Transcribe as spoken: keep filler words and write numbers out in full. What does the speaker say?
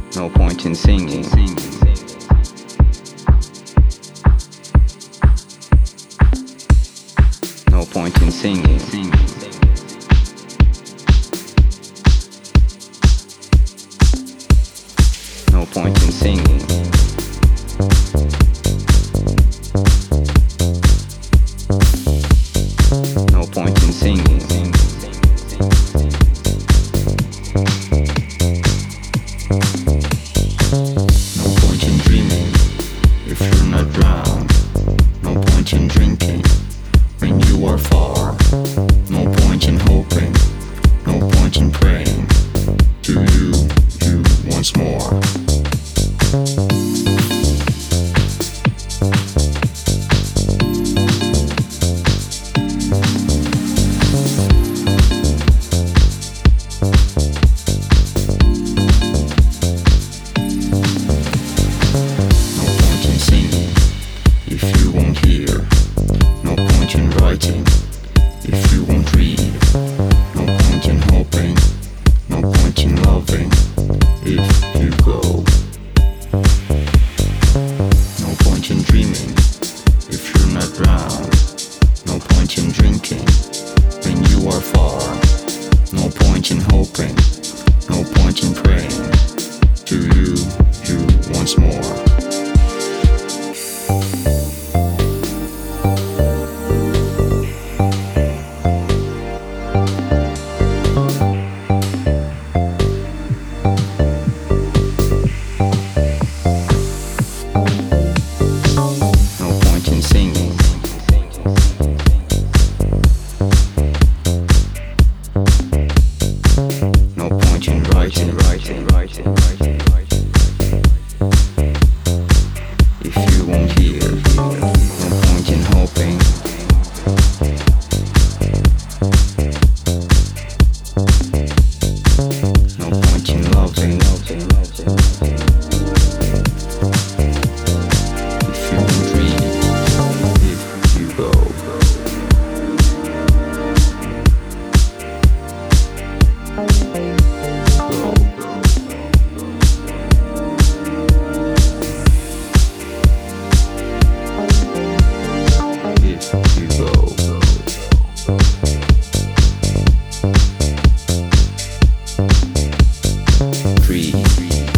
No point in singing. No point in singing. No point in singing. No point in singing. No point in dreaming if you're not drowned. No point in drinking when you are far. No point in hoping. No point in praying to you, you once more. If you won't read, no point in hoping, no point in loving, if you go. No point in dreaming, if you're not drowned. No point in drinking, when you are far. No point in hoping, no point in praying, to you, you once more. Writing, writing, writing, writing, writing. If you won't hear, no point in hoping. No point in loving. If you won't read, if you go. Free.